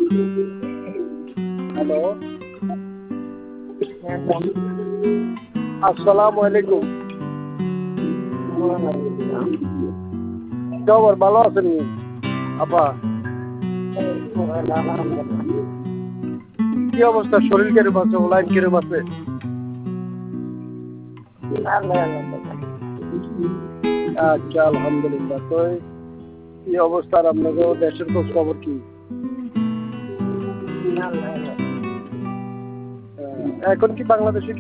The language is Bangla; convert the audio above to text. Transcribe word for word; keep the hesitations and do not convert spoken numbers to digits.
হ্যালো, আসসালামু আলাইকুম। খবর ভালো আছেন আপা? কি অবস্থা, শরীর কিরম আছে, লাইন কিরম আছে? আচ্ছা, আলহামদুলিল্লাহ। তো কি অবস্থা আপনাদের দেশের খোঁজ খবর কি? এখন কি বাংলাদেশে